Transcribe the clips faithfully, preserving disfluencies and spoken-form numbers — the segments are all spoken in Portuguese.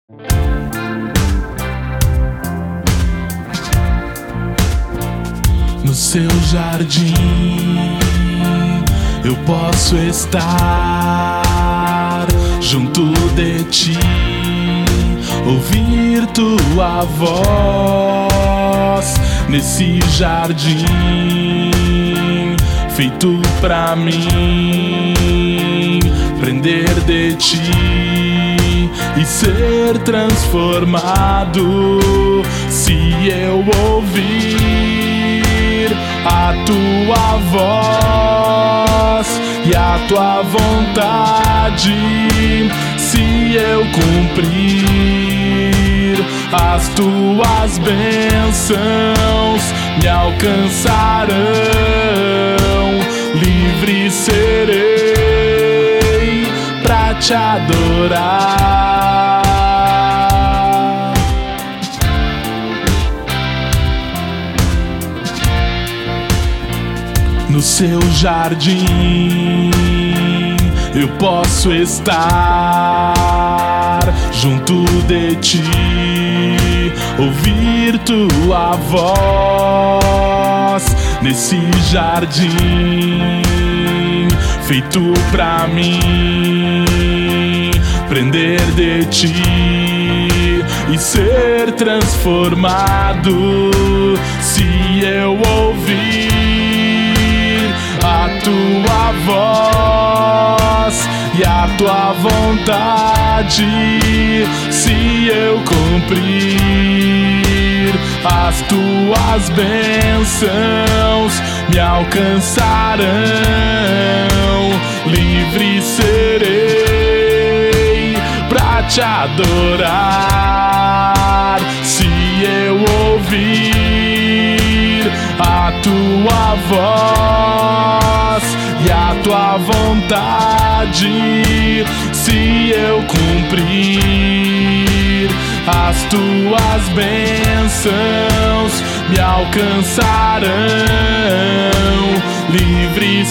No seu jardim eu posso estar junto de ti, ouvir tua voz nesse jardim feito pra mim, aprender de ti e ser transformado se eu ouvir a tua voz e a tua vontade, se eu cumprir as tuas bênçãos me alcançarão, livre serei pra te adorar. No seu jardim eu posso estar junto de ti, ouvir tua voz nesse jardim feito pra mim, aprender de ti e ser transformado se eu ouvir a tua voz e a tua vontade, se eu cumprir as tuas bênçãos me alcançarão, livre serei pra te adorar, se eu ouvir a tua voz e a tua vontade, se eu cumprir as tuas bênçãos me alcançarão, livre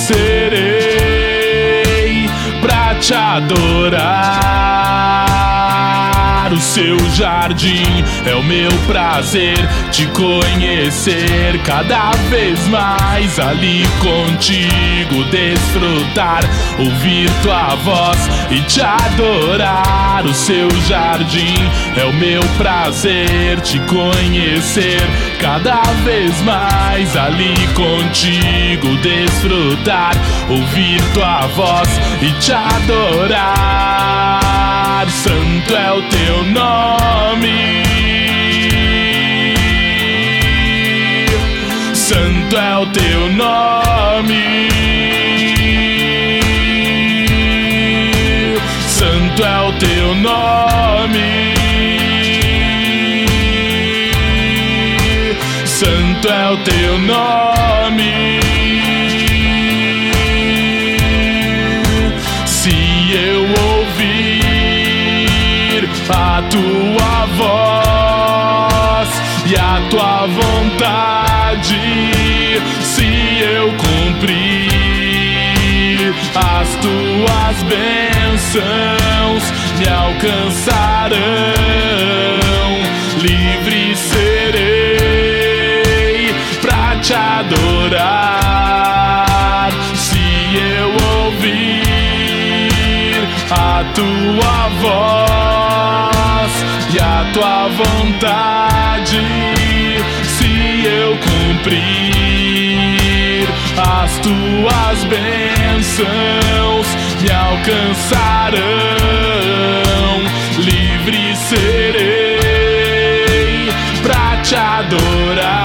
serei pra te adorar. O seu jardim é o meu prazer, te conhecer cada vez mais, ali contigo desfrutar, ouvir tua voz e te adorar. O seu jardim é o meu prazer, te conhecer cada vez mais, ali contigo desfrutar, ouvir tua voz e te adorar. Santo é o teu nome, santo é o teu nome, santo é o teu nome, santo é o teu nome. Se eu ouvir a tua voz e a tua vontade, se eu cumprir as tuas bênçãos me alcançarão, livre serei pra te adorar, se eu ouvir a tua voz e a tua vontade, se eu cumprir as tuas bênçãos me alcançarão, livre serei pra te adorar.